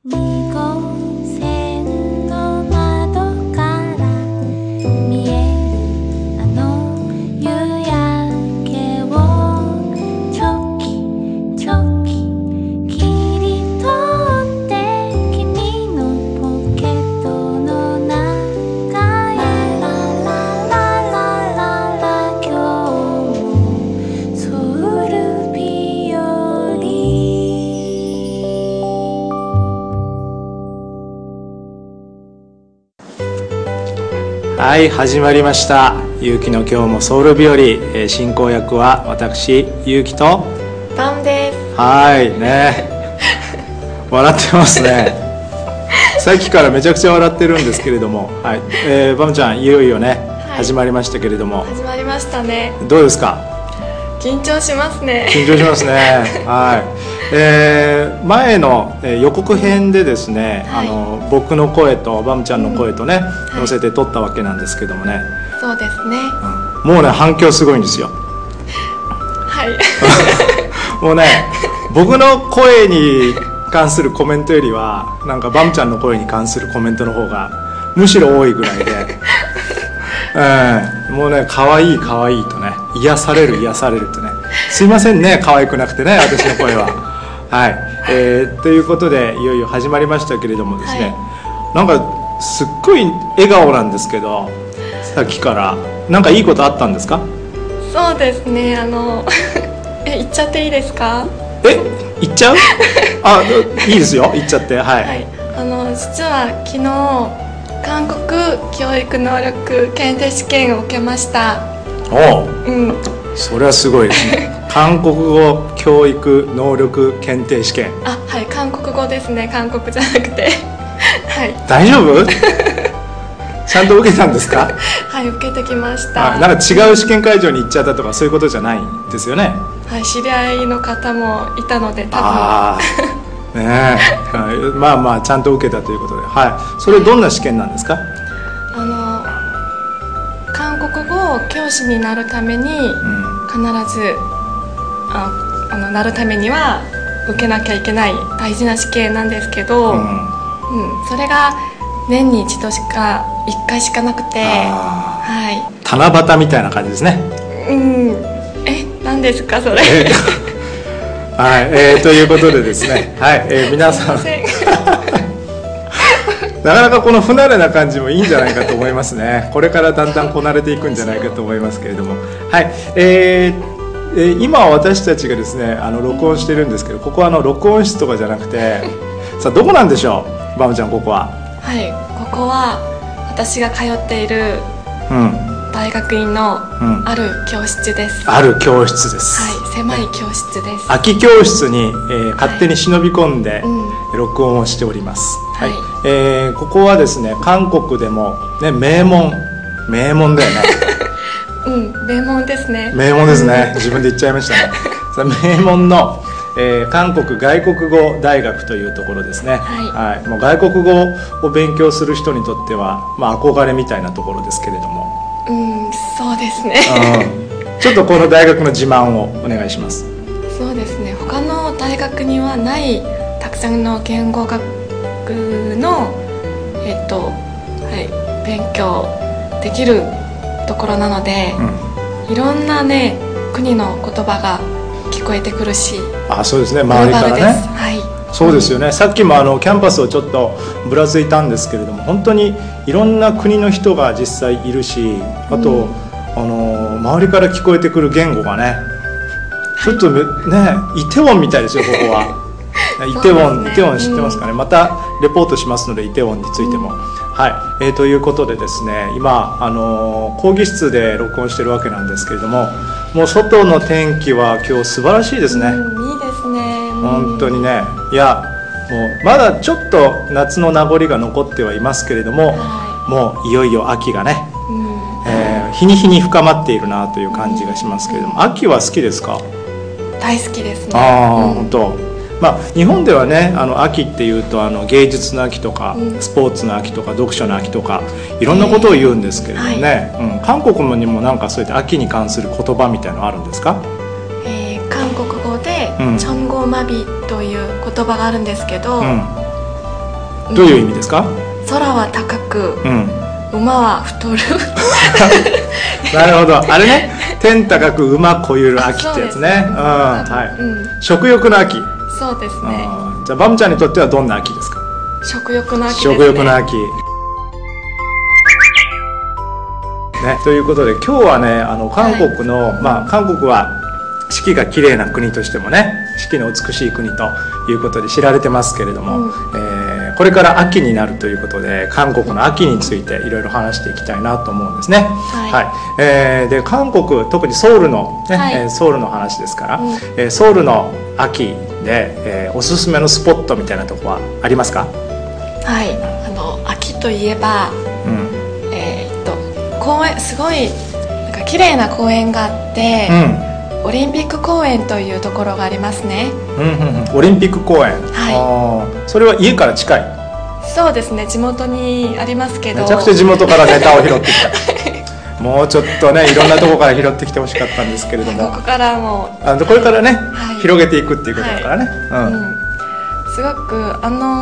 2号線の窓から見えるあの夕焼けをチョキチョキ切り取って君のポケットの中へララララララ今日もソウル日和はい、始まりました。ゆうきの今日もソウル日和、進行役は私ゆうきとバムです。 はいね笑ってますねさっきからめちゃくちゃ笑ってるんですけれども、はい、バムちゃんいよいよね、 はい、 始まりましたけれども、 始まりましたね。 どうですか？ 緊張しますね。 緊張しますねはい、前の予告編でですね、 はい、 僕の声とバムちゃんの声とね、載せて撮ったわけなんですけどもね、 そうですね、 もうね反響すごいんですよはいもうね僕の声に関するコメントよりはなんかバムちゃんの声に関するコメントの方がむしろ多いぐらいでもうね可愛い可愛いとね癒される癒されるとね、すいませんね可愛くなくてね私の声ははい、ということでいよいよ始まりましたけれどもですね、はい、なんかすっごい笑顔なんですけど、さっきからなんかいいことあったんですか？ そうですね、言っちゃっていいですか？ 言っちゃうあ、いいですよ言っちゃって、はい、はい、 実は昨日韓国教育能力検定試験を受けました。 おう、それはすごいですね韓国語教育能力検定試験、 はい、韓国語ですね、韓国じゃなくてはい、 大丈夫ちゃんと受けたんですか？ はい、受けてきました。 なんか違う試験会場に行っちゃったとかそういうことじゃないんですよね？ はい、知り合いの方もいたので多分ねえ、はい、まあまあちゃんと受けたということで、はい、それどんな試験なんですか？ 韓国語教師になるために必ず、なるためには受けなきゃいけない大事な試験なんですけど、それが年に一度しか1回しかなくて、はい、 七夕みたいな感じですね。 何ですかそれはい、ということでですね、はい、皆さんなかなかこの不慣れな感じもいいんじゃないかと思いますね。これからだんだんこなれていくんじゃないかと思いますけれども、はい、今私たちがですね録音してるんですけど、ここは録音室とかじゃなくてさあどこなんでしょうバムちゃん、ここは？はい、 ここは私が通っている大学院のある教室です。 ある教室です。 はい、狭い教室です。 空き教室に、勝手に忍び込んで、録音をしております。はい、ここはですね韓国でも、ね、名門だよね名門ですね。 名門ですね自分で言っちゃいましたね名門の、韓国外国語大学というところですね。はい、もう外国語を勉強する人にとっては、憧れみたいなところですけれども、 そうですねちょっとこの大学の自慢をお願いします。 そうですね、他の大学にはないたくさんの言語学の、勉強できるところなので、いろんなね国の言葉が聞こえてくるし、 そうですね、周りからね、 はい、 そうですよね、さっきもキャンパスをちょっとぶらついたんですけれども、本当にいろんな国の人が実際いるし、あと、周りから聞こえてくる言語がね、ちょっとねイテウォンみたいですよここはイテウォン知ってますかね？またレポートしますのでイテウォンについても、はい、ということでですね、今講義室で録音してるわけなんですけれども、もう外の天気は今日素晴らしいですね。 いいですね、 本当にね。いやもうまだちょっと夏の名残が残ってはいますけれども、もういよいよ秋がね、日に日に深まっているなという感じがしますけれども、秋は好きですか？ 大好きですね。 本当。日本ではね秋っていうと芸術の秋とか、スポーツの秋とか読書の秋とかいろんなことを言うんですけれどもね、韓国にもなんかそういった秋に関する言葉みたいなのあるんですか？ 韓国語でチョンゴマビという言葉があるんですけど、 どういう意味ですか？ 空は高く、 うん、 馬は太る。 なるほど、あれね、天高く馬こゆる秋ってやつね。うん、はい、食欲の秋。 そうですね。 じゃあバムちゃんにとってはどんな秋ですか？ 食欲の秋ですね。 食欲の秋ね、ということで今日はね、韓国の、韓国は四季が綺麗な国としてもね、四季の美しい国ということで知られてますけれども、これから秋になるということで、韓国の秋についていろいろ話していきたいなと思うんですね。で韓国、特にソウルの、ね、ソウルの話ですから、ソウルの秋で、おすすめのスポットみたいなとこはありますか？ はい、秋といえば、公園、すごいなんか綺麗な公園があって、オリンピック公園というところがありますね。 オリンピック公園、それは家から近い？ そうですね、地元にありますけど。 めちゃくちゃ地元からネタを拾ってきた。もうちょっとね、いろんなところから拾ってきてほしかったんですけれども、 ここからもこれからね、広げていくっていうことだからね。 すごく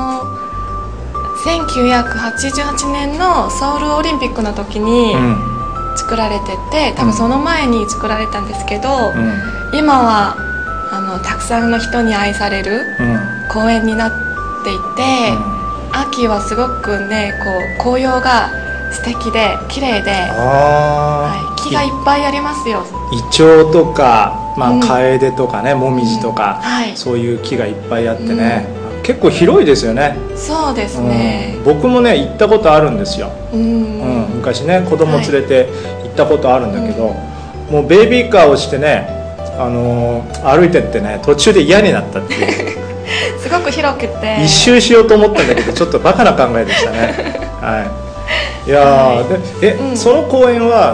1988年のソウルオリンピックの時に作られてて、多分その前に作られたんですけど、今はたくさんの人に愛される公園になっていて、秋はすごくね、こう紅葉が素敵で綺麗で、木がいっぱいありますよ。 イチョウとか、カエデとかね、モミジとか、そういう木がいっぱいあってね、結構広いですよね。 そうですね、 僕もね行ったことあるんですよ。昔ね、子供連れて行ったことあるんだけど、もうベイビーカーをしてね、歩いてってね、途中で嫌になったっていうすごく広くて一周しようと思ったんだけど、ちょっとバカな考えでしたね。いやで、その公園は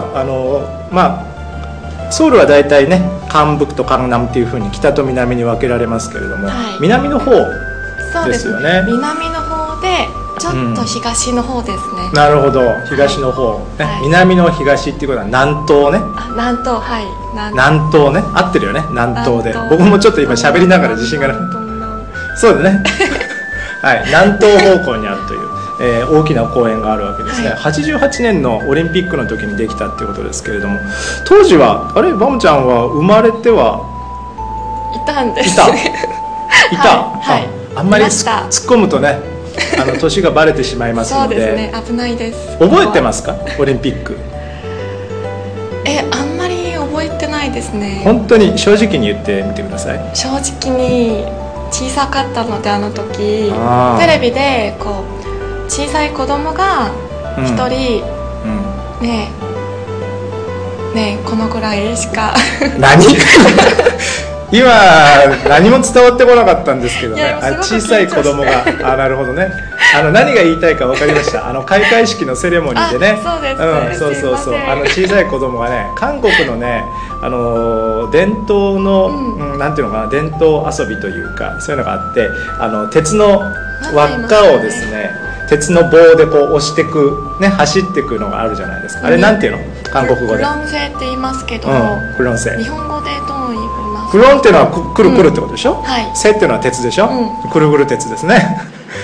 ソウルはだいたいね、韓北と韓南っていうふうに北と南に分けられますけれども、南の方ですよね。 南の方でちょっと東の方ですね。 なるほど、東の方、南の東っていうことは南東ね。 南東、 南東ね、合ってるよね、南東で。僕もちょっと今喋りながら自信がない。そうだね。南東方向にあるという、大きな公園があるわけですね。88年のオリンピックの時にできたっていうことですけれども、当時はバムちゃんは生まれてはいたんです。 いた。あんまり突っ込むとね、年がバレてしまいますので。 そうですね、危ないです。 覚えてますか、オリンピック？ あんまり覚えてないですね。 本当に正直に言ってみてください。 正直に小さかったので、時テレビでこう小さい子供が一人、ねえこのくらいしか何今何も伝わってこなかったんですけどね、小さい子供がなるほどね、何が言いたいか分かりました。開会式のセレモニーでね、そう小さい子供がね、韓国のね、伝統の、なんていうのかな、伝統遊びというか、そういうのがあって、鉄の輪っかをですね、鉄の棒でこう押してく、ね、走っていくのがあるじゃないですか。あれなんていうの、韓国語で。 クロンセって言いますけど、 クロンセ。 日本語でどう言いますか？ クロンっていうのはくるくるってことでしょ。セっていうのは鉄でしょ。くるくる鉄ですね。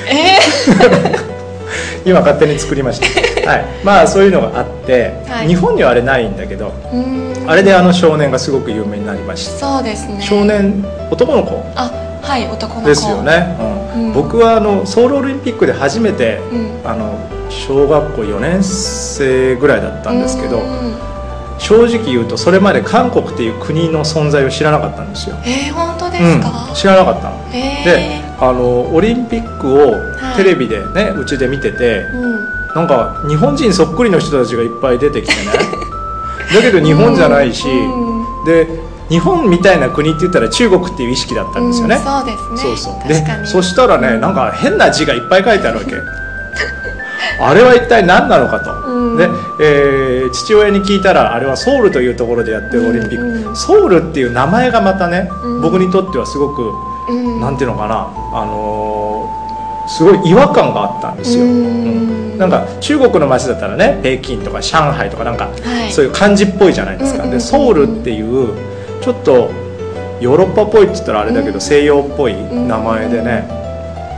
今勝手に作りました。そういうのがあって、日本にはあれないんだけど、あれで少年がすごく有名になりました。 そうですね。 少年、男の子。 男の子ですよね。僕はソウルオリンピックで初めて小学校4年生ぐらいだったんですけど、正直言うとそれまで韓国っていう国の存在を知らなかったんですよ。 本当ですか？ 知らなかったの。で、オリンピックをテレビでね、うちで見てて、なんか日本人そっくりの人たちがいっぱい出てきてね。だけど日本じゃないし、で日本みたいな国って言ったら中国っていう意識だったんですよね。 そうですね。 でそしたらね、なんか変な字がいっぱい書いてあるわけ。あれは一体何なのかと。で、父親に聞いたら、あれはソウルというところでやってるオリンピック。ソウルっていう名前がまたね、僕にとってはすごく、なんていうのかな、すごい違和感があったんですよ。なんか中国の街だったらね、北京とか上海とかなんか、そういう漢字っぽいじゃないですか。でソウルっていうちょっとヨーロッパっぽいって言ったらあれだけど、西洋っぽい名前でね、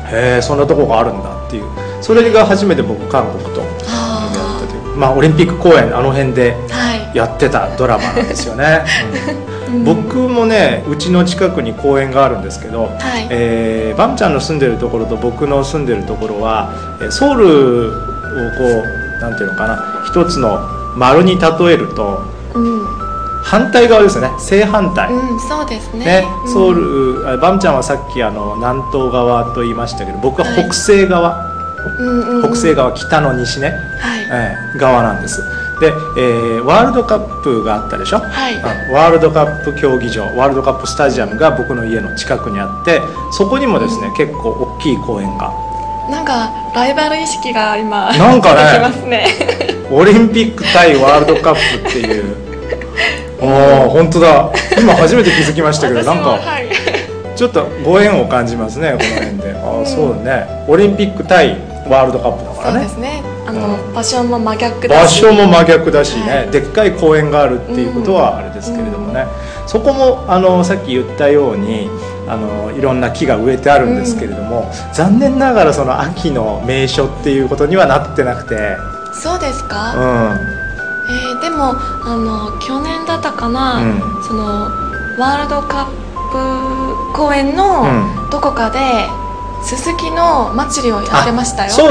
へえ、そんなとこがあるんだっていう、それが初めて僕韓国とやったという、まあオリンピック公演あの辺でやってたドラマなんですよね、僕もね、うちの近くに公園があるんですけど、バムちゃんの住んでるところと僕の住んでるところはソウルをこうなんていうのかな、一つの丸に例えると、反対側ですね、正反対、 そうですね。 ソウル、バムちゃんはさっき南東側と言いましたけど、僕は北西側、北西側、北の西ね、側なんです。で、ワールドカップがあったでしょ、ワールドカップ競技場、ワールドカップスタジアムが僕の家の近くにあって、そこにもですね、結構大きい公園が、 なんかライバル意識が今なんかね出てきますねオリンピック対ワールドカップっていう本当だ、今初めて気づきましたけどなんか、ちょっとご縁を感じますね、この辺で。そうだね、オリンピック対ワールドカップだからね。 そうですね、場所も真逆だし、 場所も真逆だしね、でっかい公園があるっていうことはあれですけれどもね、そこもさっき言ったようにいろんな木が植えてあるんですけれども、残念ながらその秋の名所っていうことにはなってなくて。 そうですか、でも去年だったかな、そのワールドカップ公園のどこかで、すすきの祭りをやってましたよ。そう、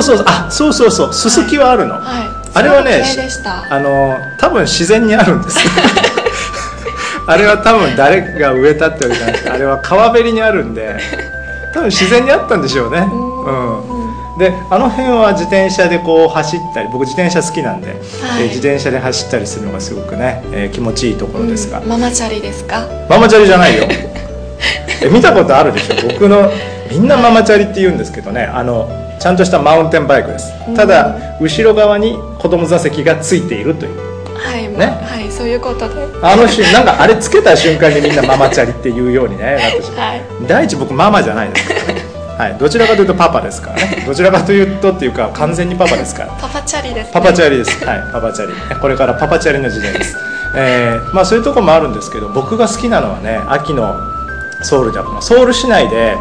すすきはあるの、あれはね、多分自然にあるんですあれは多分誰が植えたってわけじゃなくて、あれは川べりにあるんで、多分自然にあったんでしょうね。であの辺は自転車でこう走ったり、僕自転車好きなんで、自転車で走ったりするのがすごくね、気持ちいいところですが、 ママチャリですか？ ママチャリじゃないよ見たことあるでしょ、僕のみんなママチャリって言うんですけどね、ちゃんとしたマウンテンバイクです。ただ後ろ側に子供座席がついているという、 そういうことで、 なんかあれつけた瞬間にみんなママチャリって言うようにねなってしまう、第一僕ママじゃないですからね、どちらかというとパパですからね、どちらかというとっていうか完全にパパですから、 パパチャリです、 パパチャリです、パパチャリ、これからパパチャリの時代です。まあそういうところもあるんですけど、僕が好きなのはね、秋のソウルで、ソウル市内で、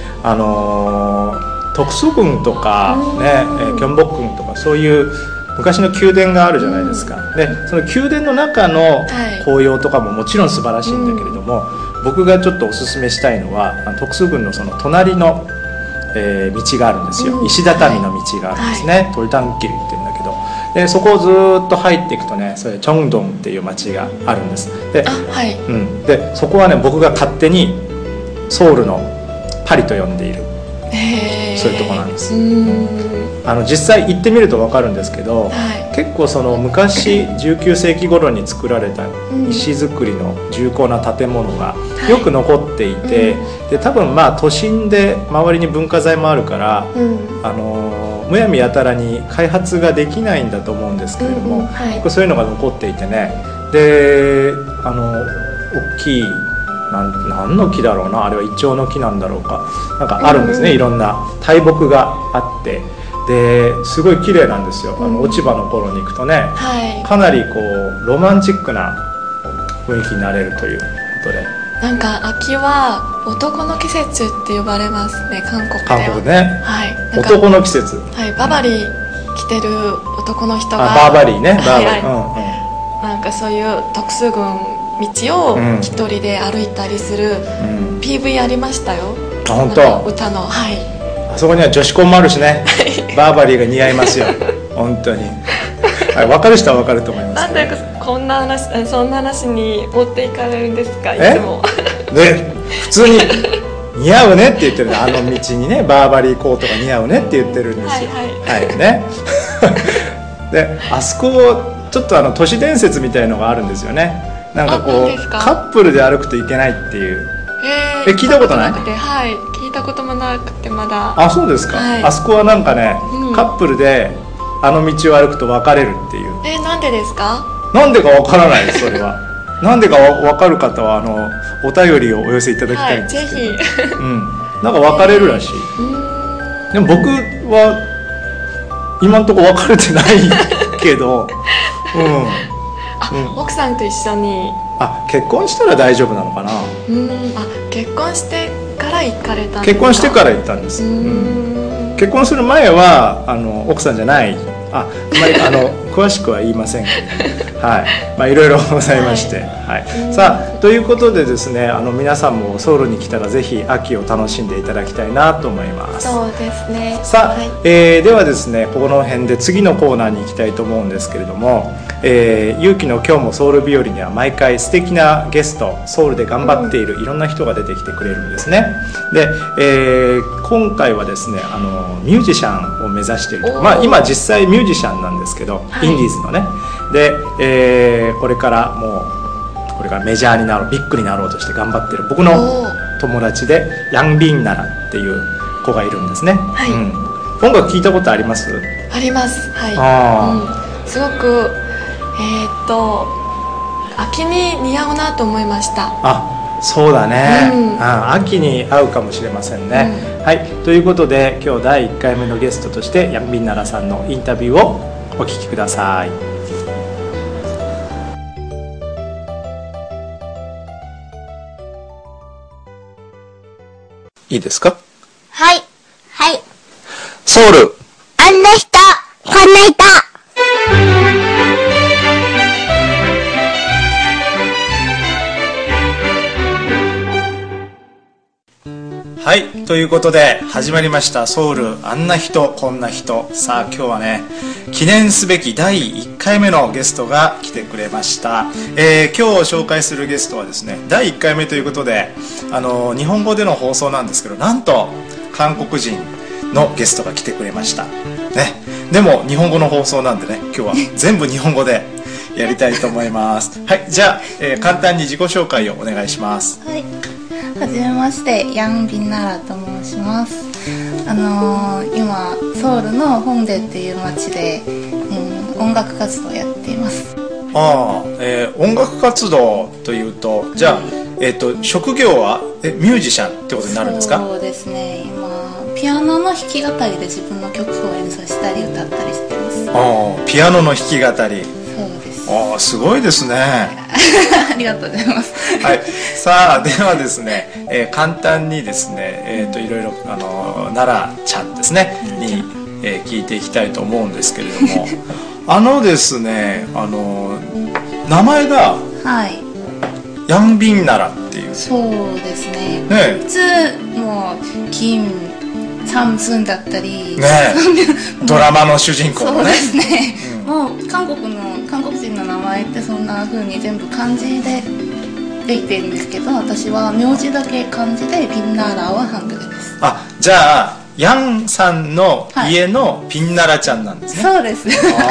徳須郡とかね、キョンボッ郡とか、そういう昔の宮殿があるじゃないですか。でその宮殿の中の紅葉とかももちろん素晴らしいんだけれども、僕がちょっとおすすめしたいのは徳須郡のその隣の、道があるんですよ、石畳の道があるんですね、トルタンキルっていうんだけど、でそこをずっと入っていくとね、それチョンドンっていう町があるんです。で、でそこはね、僕が勝手にソウルのパリと呼んでいる、そういうとこなんです。実際行ってみると分かるんですけど、結構その昔19世紀頃に作られた石造りの重厚な建物がよく残っていて、で多分まあ都心で周りに文化財もあるから、むやみやたらに開発ができないんだと思うんですけれども、結構そういうのが残っていてね、で大きい何の木だろうな、あれはイチョウの木なんだろうか、なんかあるんですね、いろんな大木があって、ですごい綺麗なんですよ。落ち葉の頃に行くとね、かなりこうロマンチックな雰囲気になれるということで、 なんか秋は男の季節って呼ばれますね、韓国では。 韓国ね、男の季節、 ババリー着てる男の人が、 バーバリーね、バーバリー、 なんかそういう徳須郡道を一人で歩いたりする PV ありましたよ。 本当？ 歌の、 あそこには女子コンもあるしね、バーバリーが似合いますよ本当に、分かる人は分かると思います、ね、 なんでこんな話、そんな話に持っていかれるんですか、いつもで普通に似合うねって言ってる、あの道にねバーバリーコートが似合うねって言ってるんですよ。ねであそこちょっと都市伝説みたいのがあるんですよね。なんかこうカップルで歩くといけないっていう、聞いたことない？ 聞いたこともなくてまだ。 あ、そうですか。あそこはなんかね、カップルであの道を歩くと別れるっていう。 なんでですか？ なんでかわからないです、それは。なんでかわかる方はお便りをお寄せいただきたいんですけど、 ぜひなんか別れるらしい。でも僕は今のところ別れてないけど奥さんと一緒に。 結婚したら大丈夫なのかな。 結婚してからから行かれたんですか？ 結婚してから行ったんです。結婚する前は奥さんじゃない、あまり詳しくは言いませんけど、はい、いろいろございまして、はい、さあということでですね、皆さんもソウルに来たらぜひ秋を楽しんでいただきたいなと思います。 そうですね。 さあ、ではですね、この辺で次のコーナーに行きたいと思うんですけれども、ゆうきの今日もソウル日和には毎回素敵なゲスト、ソウルで頑張っているいろんな人が出てきてくれるんですね。で、今回はですね、ミュージシャンを目指していると、今実際ミュージシャンなんですけど、インディーズのね。で、これからメジャーになろう、ビッグになろうとして頑張ってる僕の友達でヤンビンナラっていう子がいるんですね。はい、音楽聞いたことあります？ あります。はい。すごく秋に似合うなと思いました。 あ、そうだね、秋に合うかもしれませんね。はい、ということで今日第1回目のゲストとしてヤンビンナラさんのインタビューをお聞きください。いいですか？ はい。はい。 ソウル。 あんな人、こんな人。 はい、ということで始まりましたソウルあんな人こんな人。さあ今日はね、記念すべき第1回目のゲストが来てくれました。今日紹介するゲストはですね、第1回目ということで日本語での放送なんですけど、なんと韓国人のゲストが来てくれましたね。でも日本語の放送なんでね、今日は全部日本語でやりたいと思います。はい、じゃあ、簡単に自己紹介をお願いします。 はい、はじめまして、ヤンビンナラと申します。今ソウルのホンデっていう町で、音楽活動をやっています。 音楽活動というと、じゃあ、職業はミュージシャンってことになるんですか？ そうですね、今ピアノの弾き語りで自分の曲を演奏したり歌ったりしてます。 ピアノの弾き語り。 そうです。 すごいですね。 ありがとうございます。 はい、さあではですね、簡単にですね、いろいろ奈良ちゃんですねに、聞いていきたいと思うんですけれどもですね、名前がヤンビンナラっていう。 そうですね。普通もう金サムスンだったりね、 ドラマの主人公のね。 そうですね、もう韓国人の名前ってそんな風に全部漢字でできてるんですけど、私は名字だけ漢字で、ピンナーラはハングルです。 じゃあヤンさんの家のピンナラちゃんなんですね。 そうです。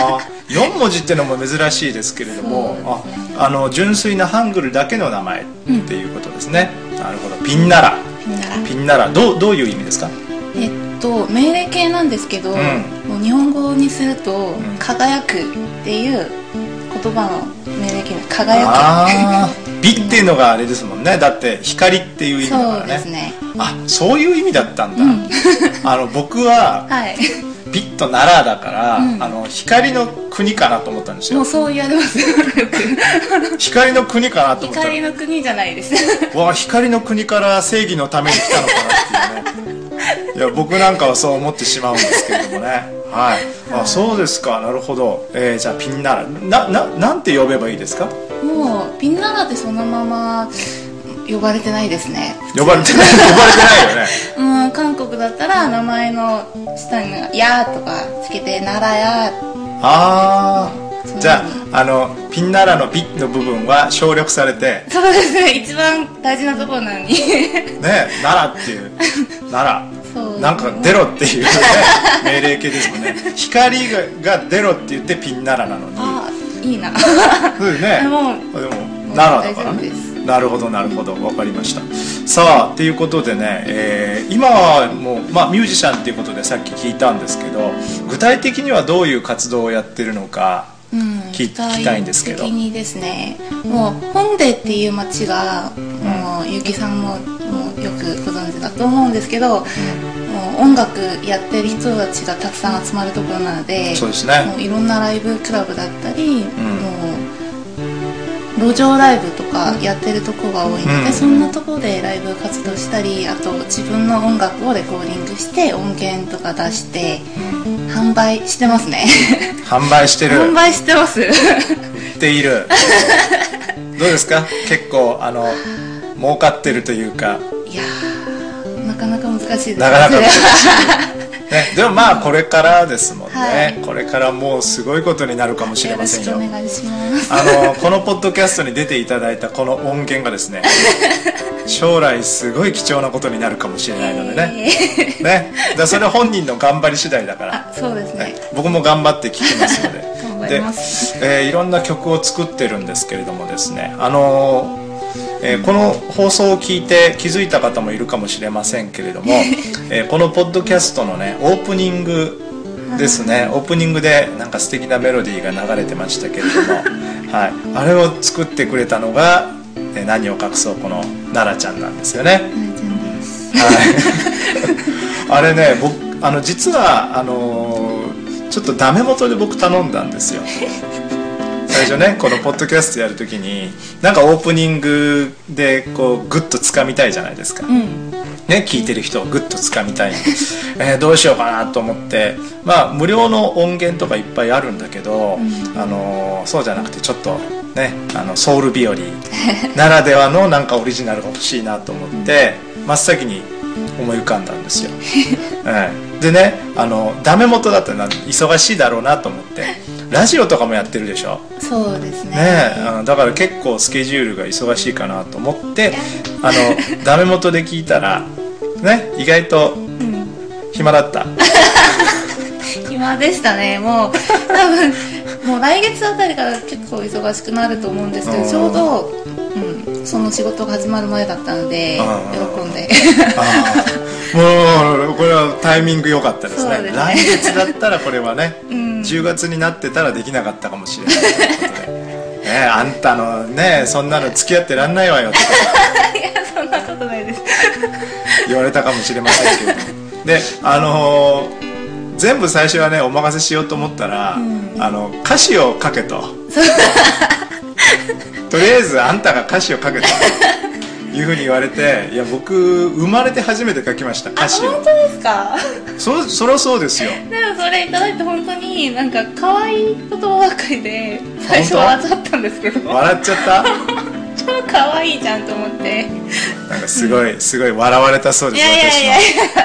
4文字っていうのも珍しいですけれども、純粋なハングルだけの名前っていうことですね。なるほど。ピンナラ。ピンナラ、どういう意味ですか？ 命令形なんですけど、もう日本語にすると輝くっていう言葉の命令形で、輝く。 美っていうのがあれですもんね。だって光っていう意味だからね。 そうですね。 そういう意味だったんだ。僕は、美と奈良だから、光の国かなと思ったんですよ。 もうそう言われます。 光の国かなと思ったら、 光の国じゃないです。 光の国から正義のために来たのかなっていうね。いや、僕なんかはそう思ってしまうんですけれどもね。はい。そうですか。なるほど。じゃあピンナラなんて呼べばいいですか？ もうピンナラってそのまま呼ばれてないですね。 呼ばれてないよね。韓国だったら名前の下に「や」とかつけて「奈良や」。 じゃあピンナラの「ピ」の部分は省略されて。 そうですね、一番大事なところなのにね、奈良っていう奈良なんか出ろっていう、ね、命令形ですもんね。光が出ろって言ってピンナラなのに。 いいな。 そうですね。でも奈良だからね。なるほどなるほど、分かりました。さあということでね、今はもう、ミュージシャンっていうことでさっき聞いたんですけど、具体的にはどういう活動をやってるのか聞きたいんですけど。 具体的にですね、もうホンデっていう街がもうゆきさんもよくご存知だと思うんですけど、もう音楽やってる人たちがたくさん集まるところなので、 そうですね、 もういろんなライブクラブだったり、も路上ライブとかやってるとこが多いので、そんなところでライブ活動したり、あと自分の音楽をレコーディングして音源とか出して販売してますね。 販売してる。 販売してます。 っている。どうですか？結構儲かってるというか。 いやー、なかなか難しいですね。 なかなか難しい。ね、でもまあこれからですもんね、これからもうすごいことになるかもしれませんよ。 よろしくお願いします。 このポッドキャストに出ていただいたこの音源がですね、将来すごい貴重なことになるかもしれないのでね、ね、だそれ本人の頑張り次第だから。 そうですね。 僕も頑張って聴きますので。 頑張ります。 いろんな曲を作ってるんですけれどもですね、この放送を聞いて気づいた方もいるかもしれませんけれども、このポッドキャストのねオープニングですね、オープニングでなんか素敵なメロディーが流れてましたけれども、はい、あれを作ってくれたのが、何を隠そうこの奈々ちゃんなんですよね。はい、あれね、僕実はちょっとダメ元で僕頼んだんですよ。最初ね、このポッドキャストやるときになんかオープニングでこうグッと掴みたいじゃないですか、ね、聞いてる人をグッと掴みたい、どうしようかなと思って、まあ無料の音源とかいっぱいあるんだけど、そうじゃなくてちょっとね、ソウル日和ならではのなんかオリジナルが欲しいなと思って真っ先に思い浮かんだんですよ。でね、ダメ元だったら忙しいだろうなと思って、ラジオとかもやってるでしょ。 そうですね。 だから結構スケジュールが忙しいかなと思ってダメ元で聞いたらね、意外と暇だった。 暇でしたね。もう多分もう来月あたりから結構忙しくなると思うんですけど、ちょうど、その仕事が始まる前だったので喜んで。 もうこれはタイミング良かったですね。来月だったらこれはね、10月になってたらできなかったかもしれないということで、あんたのね、そんなの付き合ってらんないわよとかいや、そんなことないです。 言われたかもしれませんけど、で全部最初はねお任せしようと思ったら、歌詞を書けととりあえずあんたが歌詞を書けというふうに言われて、いや僕生まれて初めて書きました、歌詞を。 本当ですか？ そりゃそうですよ。 でもそれいただいて本当になんか可愛い言葉ばっかりで最初笑っちゃったんですけど。 笑っちゃった？ 超可愛いじゃんと思って、 なんかすごい笑われたそうです。 いや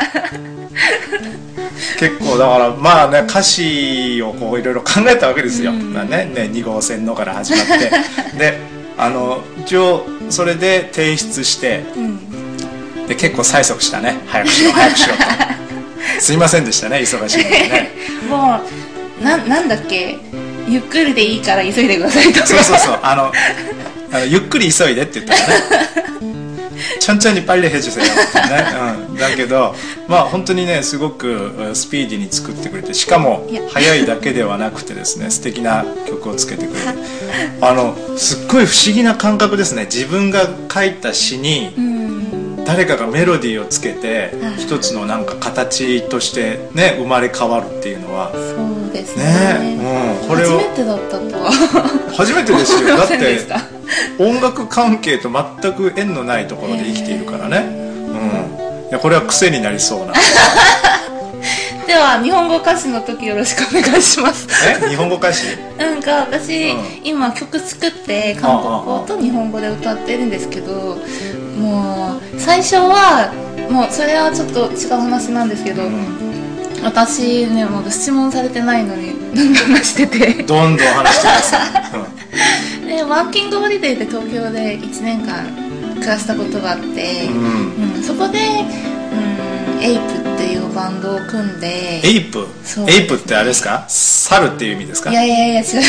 結構だからまあね、歌詞をこういろいろ考えたわけですよ、まあね、2号線のから始まってで一応それで提出して、で結構催促したね、早くしろとすいませんでしたね、忙しいのでね。 もうなんだっけ、ゆっくりでいいから急いでくださいとか。 そうゆっくり急いでって言ったらね천천히 빨리 해주세요ってね、だけどまあ本当にねすごくスピーディーに作ってくれて、しかも早いだけではなくてですね、素敵な曲をつけてくれて、すっごい不思議な感覚ですね。自分が書いた詩に誰かがメロディーをつけて一つのなんか形としてね生まれ変わるっていうのは、 そうですね、これを初めてだったとは初めてですよ。だって音楽関係と全く縁のないところで生きているからね、いやこれは癖になりそうなでは日本語歌詞の時よろしくお願いします。 日本語歌詞なんか私、今曲作って韓国語と日本語で歌ってるんですけど、もう最初はもうそれはちょっと違う話なんですけど、私ねまだ質問されてないのにどんどん話しててどんどん話してください。 でワーキングホリデーで東京で1年間暮らしたことがあって、そこで、エイプっていうバンドを組んで。 エイプってあれですか、猿っていう意味ですか？ いや違います。違う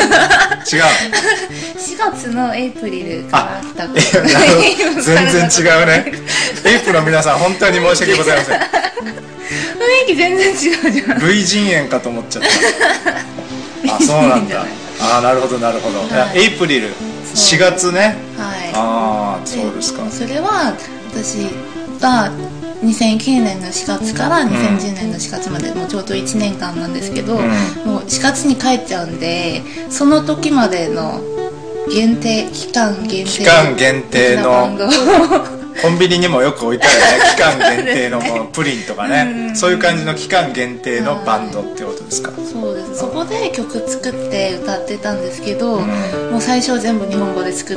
4月のエイプリルから来たこと。 全然違うね。エイプの皆さん本当に申し訳ございません。 雰囲気全然違うじゃん。 類人猿かと思っちゃった。あ、そうなんだ。なるほど、エイプリル4月ね。そうですか。 それは私が2009年の4月から2010年の4月まで、もうちょうど1年間なんですけど、もう4月に帰っちゃうんで、その時までの限定期間限定期間限定のバンドコンビニにもよく置いてあるね期間限定のこのプリンとかね、そういう感じの期間限定のバンドってことですか。 そうです。そこで曲作って歌ってたんですけど、もう最初は全部日本語で作って、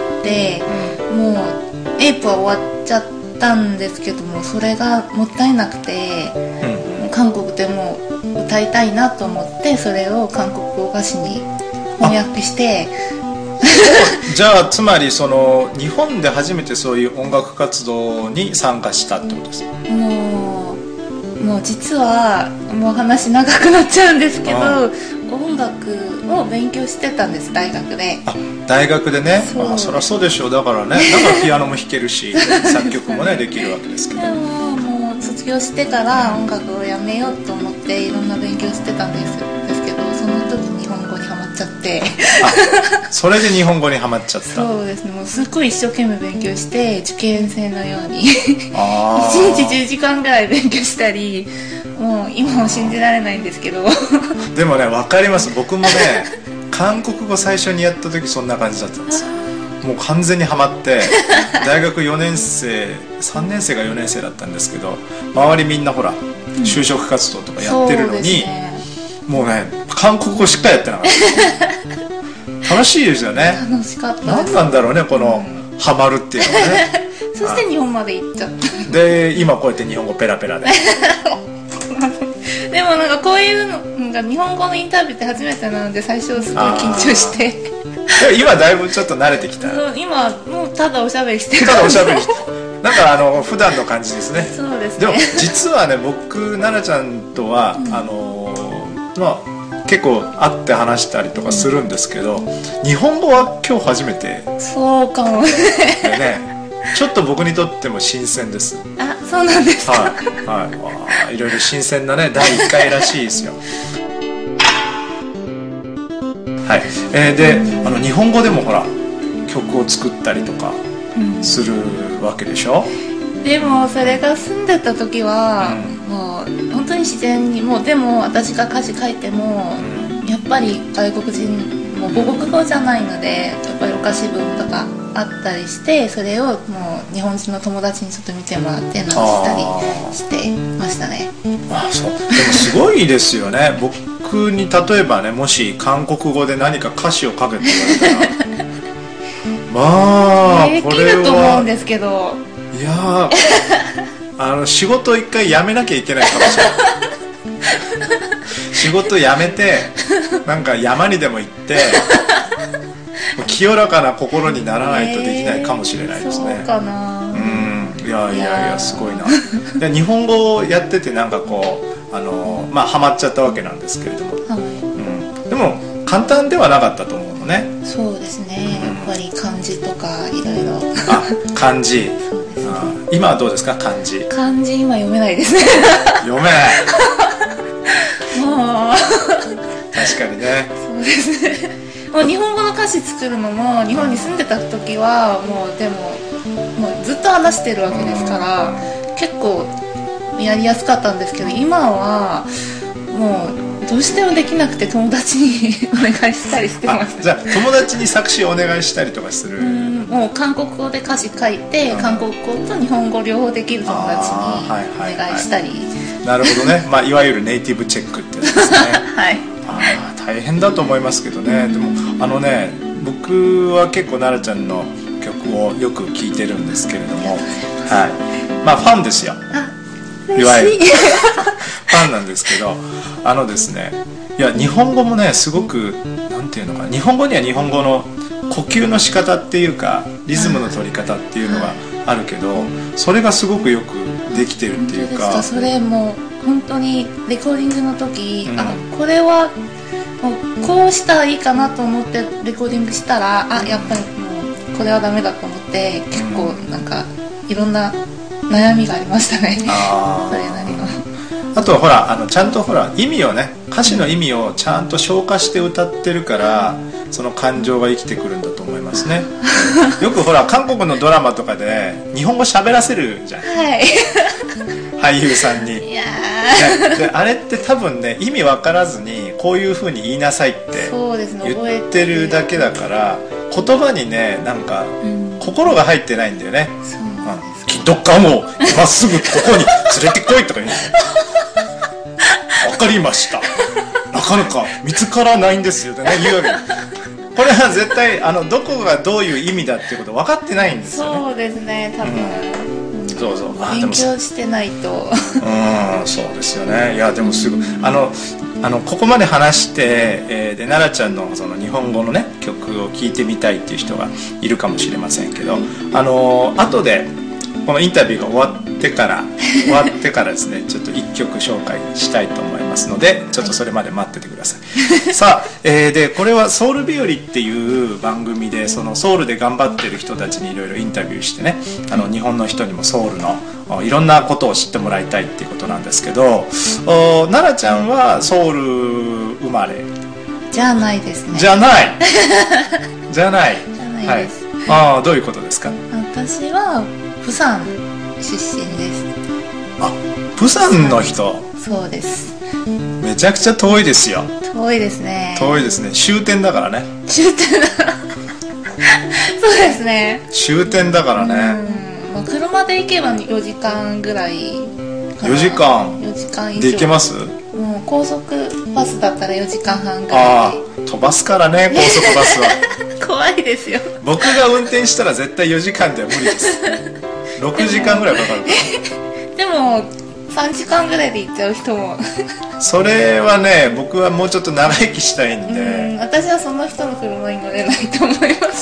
もうエイプは終わっちゃったんですけども、それがもったいなくて、もう韓国でも歌いたいなと思って、それを韓国語歌詞に翻訳してじゃあつまりその日本で初めてそういう音楽活動に参加したってことですか。 もう実はもう話長くなっちゃうんですけど、音楽を勉強してたんです、大学で。 大学でね。そりゃそうでしょう。だからね、だからピアノも弾けるし作曲もねできるわけですけど。 でもう卒業してから音楽をやめようと思っていろんな勉強してたんですけど、その時日本語にハマっちゃってそれで日本語にハマっちゃった。 そうですね。もうすっごい一生懸命勉強して受験生のように1日10時間ぐらい勉強したり、もう今も信じられないんですけどでもね、分かります。僕もね韓国語最初にやった時そんな感じだったんですよ。もう完全にハマって大学4年生3年生が4年生だったんですけど、周りみんなほら就職活動とかやってるのに、もうね韓国語しっかりやってなかった楽しいですよね。 楽しかったです。 何なんだろうね、このハマるっていうのはねそして日本まで行っちゃったで今こうやって日本語ペラペラででもなんかこういうのなんか日本語のインタビューって初めてなので、最初すごい緊張して今だいぶちょっと慣れてきた。 今もうただおしゃべりしてる。 ただおしゃべりしてなんか普段の感じですね。 そうですね。 でも実はね、僕奈々ちゃんとは、まあ結構会って話したりとかするんですけど、日本語は今日初めてそうかもでねちょっと僕にとっても新鮮です。 あ、そうなんですか。 はい、いろいろ新鮮なね第1回らしいですよはい、で日本語でもほら曲を作ったりとかするわけでしょ。 でもそれが住んでた時は、もう本当に自然に、もうでも私が歌詞書いても、やっぱり外国人も母国語じゃないので、やっぱりお菓子文とかあったりして、それをもう日本人の友達にちょっと見てもらって直したりしてましたね。 そう。でもすごいですよね。僕に例えばね、もし韓国語で何か歌詞を書けって言われたらまあこれはできると思うんですけど、 いや仕事を一回辞めなきゃいけないかもしれない仕事辞めてなんか山にでも行って清らかな心にならないとできないかもしれないですね。 そうかな。 いやすごいなで日本語をやっててなんかこうまあハマっちゃったわけなんですけれども、でも簡単ではなかったと思うのね。 そうですね、やっぱり漢字とかいろいろ。 漢字。 そうですね。 今はどうですか、漢字。 漢字今読めないですね読めないもう確かにね。 そうですね。もう日本語の歌詞作るのも、日本に住んでた時はもうでもうずっと話してるわけですから、結構やりやすかったんですけど、今はもうどうしてもできなくて友達にお願いしたりしてます。 じゃあ友達に作詞をお願いしたりとかする。 もう韓国語で歌詞書いて、韓国語と日本語両方できる友達にお願いしたり。 なるほどね、まあ、いわゆるネイティブチェックってやつですねはい大変だと思いますけどね。でも僕は結構奈々ちゃんの曲をよく聴いてるんですけれども、はい、まあファンですよ。いわゆるファンなんですけど、ですね、いや日本語もねすごくなんていうのか、日本語には日本語の呼吸の仕方っていうかリズムの取り方っていうのがあるけど、それがすごくよくできてるっていうか。 それも本当にレコーディングの時、これはもうこうしたらいいかなと思ってレコーディングしたら、やっぱりもうこれはダメだと思って、結構なんかいろんな悩みがありましたねそれなりの。 あとはほらちゃんとほら意味をね、歌詞の意味をちゃんと消化して歌ってるから、その感情が生きてくるんだと思いますねよくほら韓国のドラマとかで日本語喋らせるじゃん、俳優さんに。いやであれって多分ね、意味分からずにこういう風に言いなさいって言ってるだけだから、 言葉にねなんかうん心が入ってないんだよね。 そうなんですどっかもうまっすぐここに連れてこいとか言うの。わかりました。なかなか見つからないんですよってね言うわけ。これは絶対どこがどういう意味だっていうこと分かってないんですよね。 そうですね、多分、 そうそう。 勉強してないとそうですよね。いやでもすごいここまで話して、で奈々ちゃんのその日本語のね曲を聴いてみたいっていう人がいるかもしれませんけど、後でこのインタビューが終わってからですねちょっと一曲紹介したいと思いますので、ちょっとそれまで待っててください。さあ、でこれはソウル日和っていう番組でそのソウルで頑張ってる人たちにいろいろインタビューしてね、日本の人にもソウルのいろんなことを知ってもらいたいっていうことなんですけど、奈々ちゃんはソウル生まれじゃないですね。 じゃないじゃないです、 はい、どういうことですか？ 私は釜山出身です。 あ、釜山の人。 そうです。 めちゃくちゃ遠いですよ。 遠いですね。 遠いですね。終点だからね。 終点だそうですね。 終点だからね。 まあ、車で行けば4時間ぐらいかな。 4時間 4時間以上で行けます？ もう高速バスだったら4時間半ぐらい。 飛ばすからね、高速バスは。 怖いですよ。 僕が運転したら絶対4時間では無理です。6時間ぐらいかかるから。 でも3時間ぐらいで行っちゃう人もそれはね、僕はもうちょっと長生きしたいんで、 私はその人の車に乗れないと思います。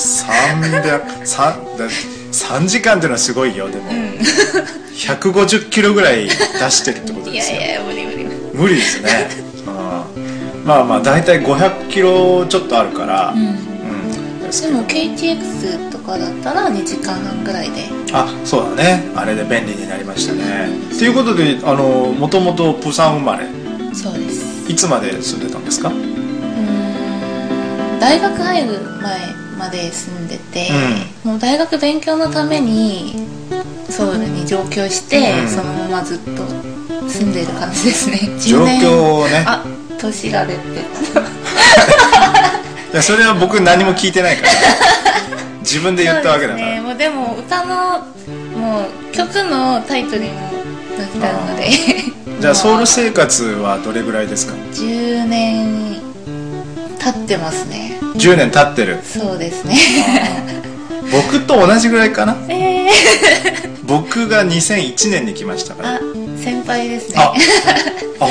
3時間っていうのはすごいよ。でも、150キロぐらい出してるってことですよ。 いや無理無理ですね。まあまあ大体500キロちょっとあるから、 でも KTX とかだったら2時間半ぐらいで。 そうだね、あれで便利になりましたね。ということでもともと釜山生まれ。 そうです。 いつまで住んでたんですか？ 大学入る前まで住んでて、もう大学勉強のためにソウルに上京して、そのままずっと住んでる感じですね。 上京をね。 年が出ていや、それは僕何も聞いてないから自分で言ったわけだから。 もうでも歌のもう曲のタイトルにもなってあるのでじゃあソウル生活はどれぐらいですか ？10年経ってますね。 10年経ってる。そうですね僕と同じぐらいかな。僕が2001年に来ましたから。 先輩ですね。 本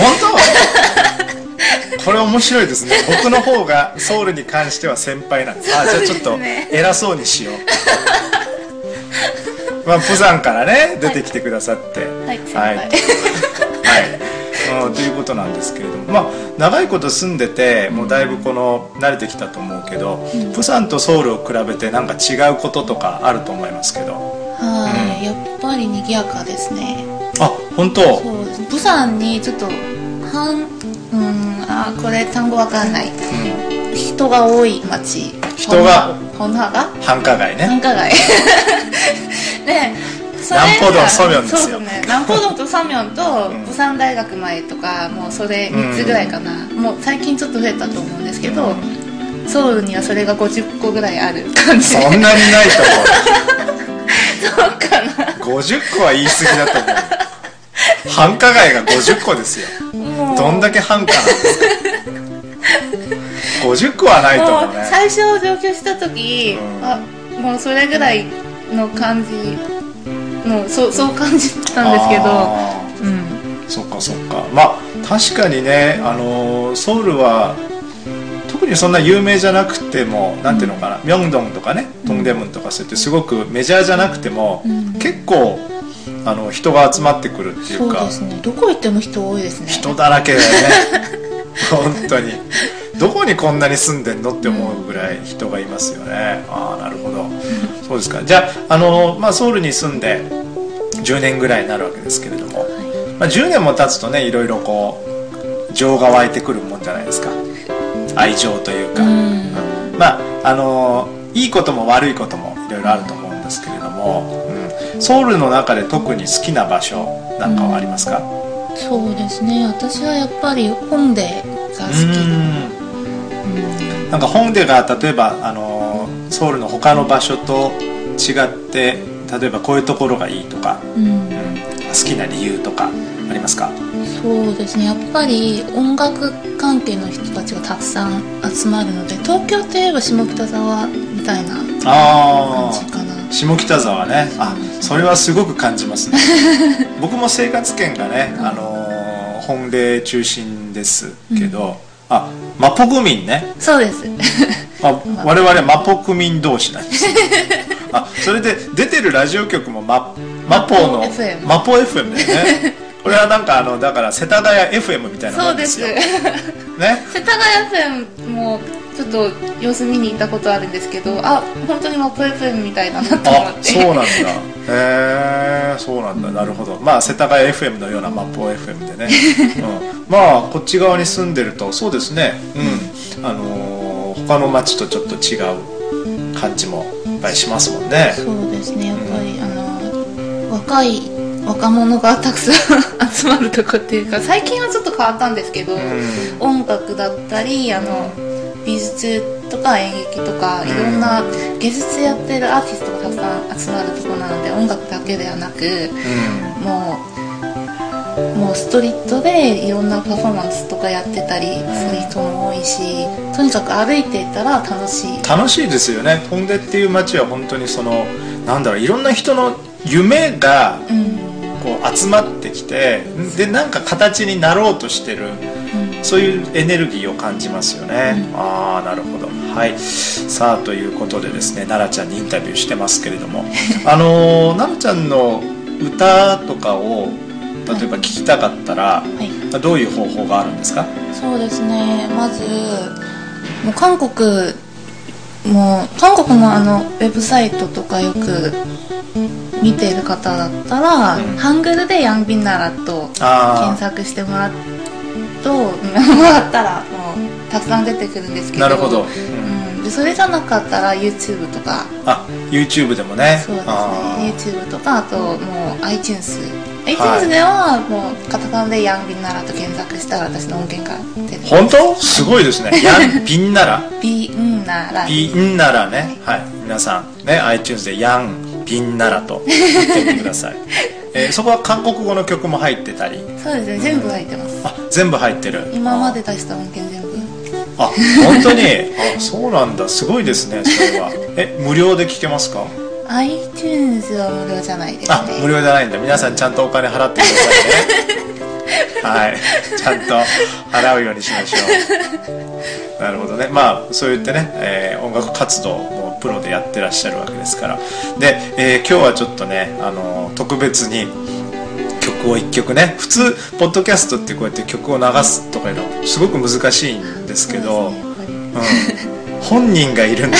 当？これ面白いですね。僕の方がソウルに関しては先輩なんです。じゃあちょっと偉そうにしよう。釜山からね出てきてくださって、ということなんですけれども、長いこと住んでてもうだいぶ慣れてきたと思うけど、釜山とソウルを比べてなんか違うこととかあると思いますけど。 やっぱり賑やかですね。 本当？ そうです。釜山にちょっとこれ単語わかんない、人が多い町。 人が繁華街ね。 繁華街で南浦洞ソミョンですよ。 南浦洞とソミョンと釜山大学前とかもうそれ3つぐらいかな。もう最近ちょっと増えたと思うんですけど、ソウルにはそれが50個ぐらいある感じ。 そんなにないと思う。 そうかな。 50個は言い過ぎだと思う。繁華街が50個ですよ。どんだけ繁華なんですか。50個はないと思うね。 最初上京した時、もうそれぐらいの感じのそう感じたんですけど、 そっかそっか。確かにね、ソウルは特にそんな有名じゃなくても、なんていうのかな、ミョンドンとかね、トンデムンとかそうやってすごくメジャーじゃなくても、結構人が集まってくるっていうか。 そうですね。どこ行っても人多いですね。 人だらけだよね。本当に。どこにこんなに住んでんのって思うぐらい人がいますよね。なるほど。そうですか。じゃあソウルに住んで10年ぐらいになるわけですけれども、10年も経つとね、いろいろ情が湧いてくるもんじゃないですか。愛情というか、いいことも悪いこともいろいろあると思うんですけれども、ソウルの中で特に好きな場所なんかはありますか？ そうですね。私はやっぱりホンデが好き。 なんかホンデが例えばソウルの他の場所と違って例えばこういうところがいいとか、好きな理由とかありますか？ そうですね、やっぱり音楽関係の人たちがたくさん集まるので、東京といえば下北沢みたいな感じかな。 下北沢ね、それはすごく感じますね僕も生活圏がね、本例中心ですけど、マポ区民ね。 そうです我々マポ区民同士なんですそれで出てるラジオ局もマポの FM マポ FM だよねこれはなんかだから世田谷 FM みたいなもんですよ。 そうですね、 世田谷 FM もちょっと様子見に行ったことあるんですけど、本当にマップ FM みたいだなと思って。 そうなんだ。そうなんだ。なるほど。まあ世田谷 FM のようなマップ FM でね、まあこっち側に住んでるとそうですね、他の町とちょっと違う感じもいっぱいしますもんね。 そうですね、やっぱり、若者がたくさん集まるとこっていうか、最近はちょっと変わったんですけど、音楽だったり美術とか演劇とか、いろんな芸術やってるアーティストがたくさん集まるところなので、音楽だけではなく、もうストリートでいろんなパフォーマンスとかやってたりする人も多いし、とにかく歩いていたら楽しいですよね。ポンデっていう街は本当にいろんな人の夢がこう集まってきて、でなんか形になろうとしてる、そういうエネルギーを感じますよね。なるほど。はい。さあということでですね、奈々ちゃんにインタビューしてますけれども、奈々ちゃんの歌とかを例えば聞きたかったら、どういう方法があるんですか？ そうですね、まずもう韓国のウェブサイトとかよく見ている方だったら、ハングルでヤンビンナラと検索してもらったらもうたくさん出てくるんですけど。 なるほど。 でそれじゃなかったら YouTube とか。 YouTube でもね。 そうですね、YouTube とか、あともう iTunes ではもうカタカナでヤンビンナラと検索したら私の音源が出てきます。 本当？すごいですね。ヤンビンナラビンナラね。はい、皆さんね、 iTunes でヤンビンナラと言ってみてくださいそこは韓国語の曲も入ってたり？ そうですね、全部入ってます。 全部入ってる。 今まで出した音源全部。 本当にそうなんだ。すごいですね、それは。無料で聴けますか？ iTunes は無料じゃないですね。 無料じゃないんだ。皆さんちゃんとお金払ってくださいねはい、ちゃんと払うようにしましょうなるほどね。まあそう言ってね、音楽活動もプロでやってらっしゃるわけですから。で、今日はちょっとね、特別に曲を1曲ね、普通ポッドキャストってこうやって曲を流すとかいうのすごく難しいんですけど、本人がいるんで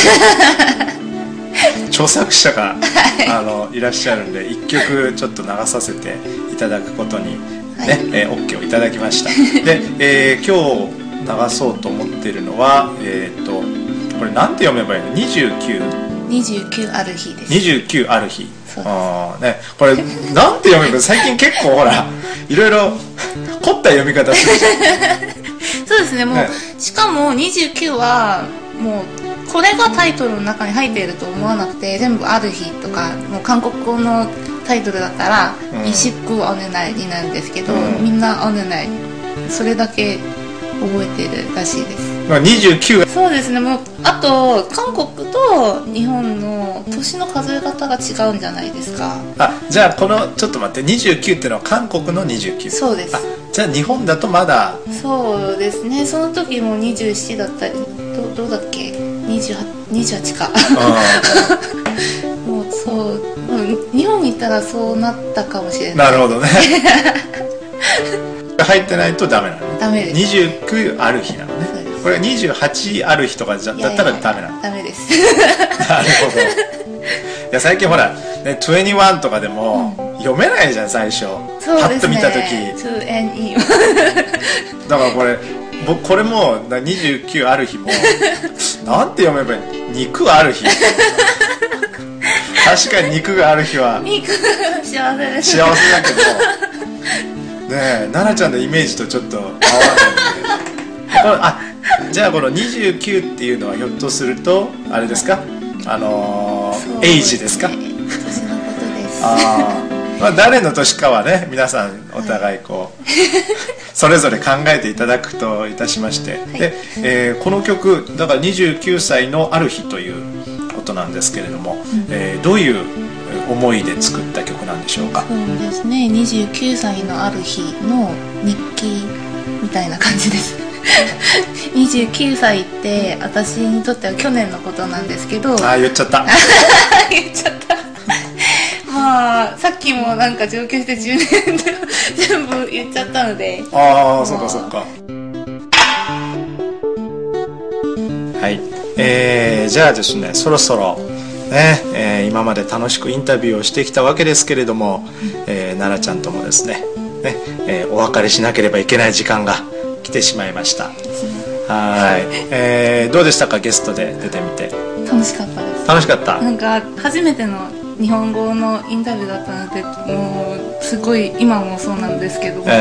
著作者がいらっしゃるんで、1曲ちょっと流させていただくことにね、OK をいただきましたで、今日流そうと思っているのは、これなんて読めばいいの？29 ある日です。 29ある日。ね、これなんて読めば最近結構ほらいろいろ凝った読み方するじゃんそうですね、もう、しかも29はもうこれがタイトルの中に入っていると思わなくて、全部ある日とか、もう韓国語のタイトルだったら29おねないになるんですけど、みんなおねない、それだけ覚えてるらしいです。 29。 そうですね、もうあと韓国と日本の年の数え方が違うんじゃないですか。 じゃあちょっと待って、29っていうのは韓国の29。 そうです。じゃあ日本だとまだ。 そうですね、その時も27だったり、どうだっけ、28かもうそう、日本に行ったらそうなったかもしれない。 なるほどね入ってないとダメなのね。 ダメです。 29ある日なのね。これは28ある日とかだったらダメなの？ ダメですなるほど。いや最近ほら、ね、21とかでも読めないじゃん最初。パッと見た時。 2NE だからこれも29ある日もなんて読めばいい？肉ある日確かに肉がある日は肉幸せです。 幸せだけどねえ、奈々ちゃんのイメージとちょっと合わないんでじゃあこの29っていうのはひょっとするとあれですか、 エイジですか？ 年のことです。 まあ、誰の年かはね、皆さんお互いこう、それぞれ考えていただくといたしまして、で、この曲だから29歳のある日ということなんですけれども、どういう思いで作った曲なんでしょうか？ そうですね、29歳のある日の日記みたいな感じです29歳って私にとっては去年のことなんですけど、 言っちゃった言っちゃったまあさっきもなんか上京して10年で全部言っちゃったので、 そうかそうか。はい、じゃあですね、そろそろね、今まで楽しくインタビューをしてきたわけですけれども、奈々ちゃんともですね、お別れしなければいけない時間が来てしまいました。はい、どうでしたか、ゲストで出てみて？ 楽しかったです。 楽しかった。 なんか初めての日本語のインタビューだったので、もうすごい今もそうなんですけど、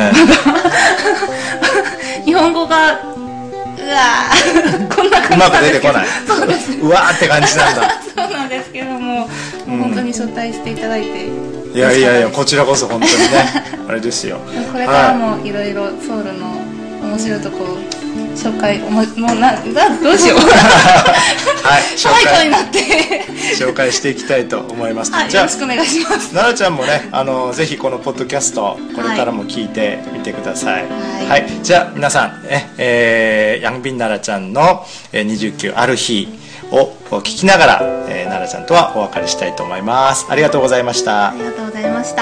日本語がこんな感じうまく出てこない。 そうです。 うわーって感じなんだ。 そうなんですけども、本当に招待していただいて、 いやいやいや、こちらこそ本当にねあれですよ。 これからもいろいろソウルの面白いとこ紹介、どうしようはい、 になって紹介していきたいと思います。 じゃあよろしくお願いします。 奈々ちゃんもね、ぜひこのポッドキャストこれからも聞いてみてください。はい、じゃあ皆さん、ヤンビン奈々ちゃんの29ある日を聞きながら、奈々ちゃんとはお別れしたいと思います。ありがとうございました。 ありがとうございました。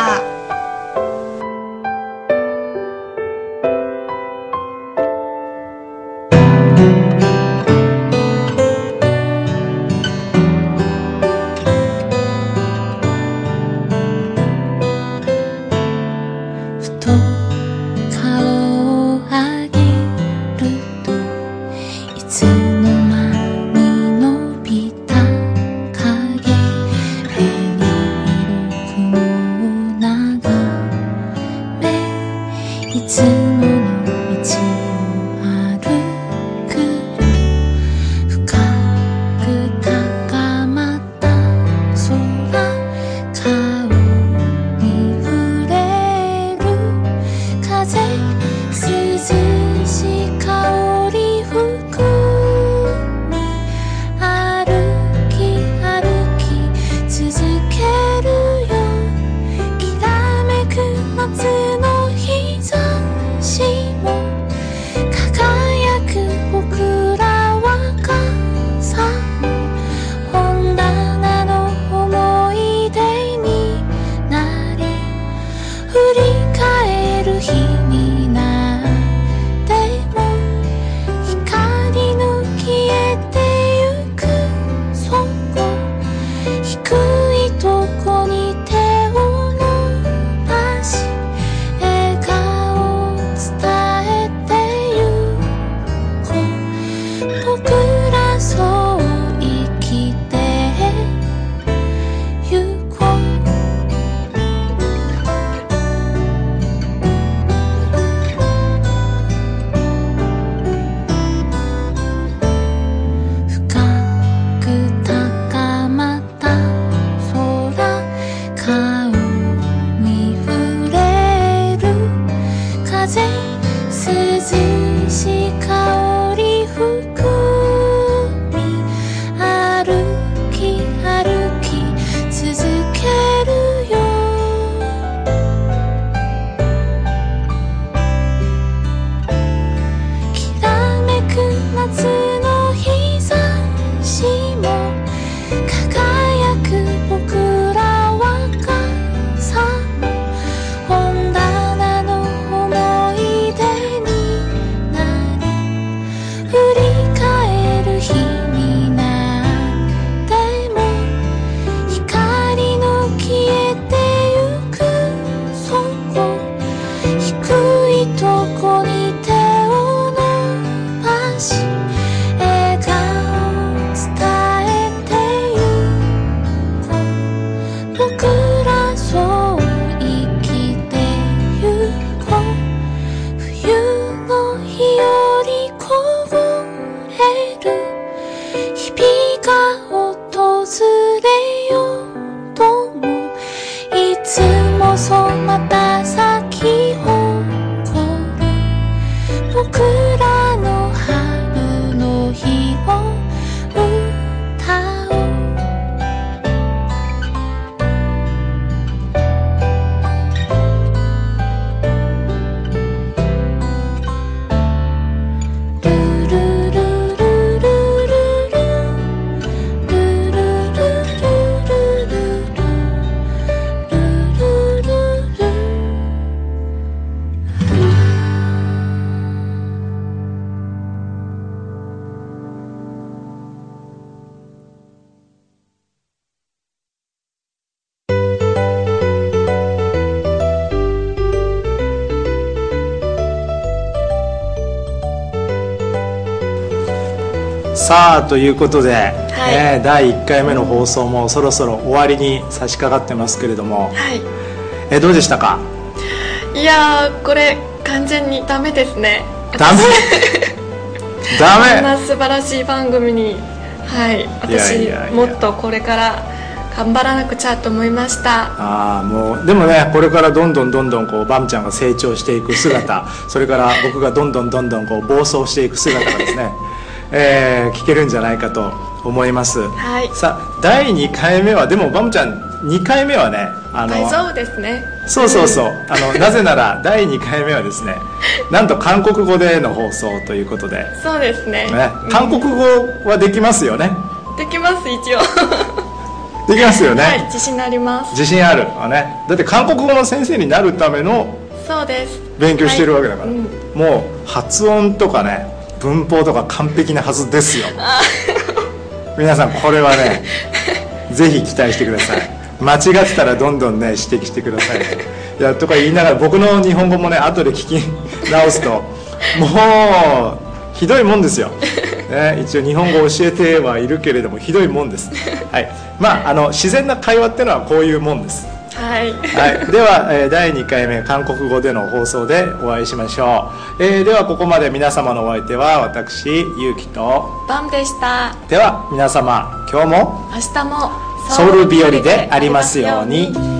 日よりこぼさあということで、 はい第1回目の放送もそろそろ終わりに差し掛かってますけれども、 はいどうでしたか？ いやー、これ完全にダメですね。 ダメダこんメな素晴らしい番組に、はい、私いやいやいやもっとこれから頑張らなくちゃと思いました。 もうでもね、これからどんどんこうバムちゃんが成長していく姿それから僕がどんどんこう暴走していく姿がですね、聞けるんじゃないかと思います。 はい、 さあ第2回目はでもバムちゃん2回目はね大丈夫ですね。 そうなぜなら第2回目はですねなんと韓国語での放送ということで、 そうですね。 韓国語はできますよね？ できます一応。 できますよね？ はい、自信あります。 自信あるわね。だって韓国語の先生になるためのそうです。 勉強してるわけだから、 はい、 もう発音とかね文法とか完璧なはずですよ。皆さんこれはねぜひ期待してください。間違ってたらどんどんね指摘してください。いやとか言いながら僕の日本語もね後で聞き直すともうひどいもんですよ、一応日本語を教えてはいるけれどもひどいもんです、はい、まあ自然な会話っていうのはこういうもんです。 はい、 はい、では、第2回目韓国語での放送でお会いしましょう。ではここまで皆様のお相手は私ゆうきとバムでした。 では皆様今日も明日もソウル日和でありますように。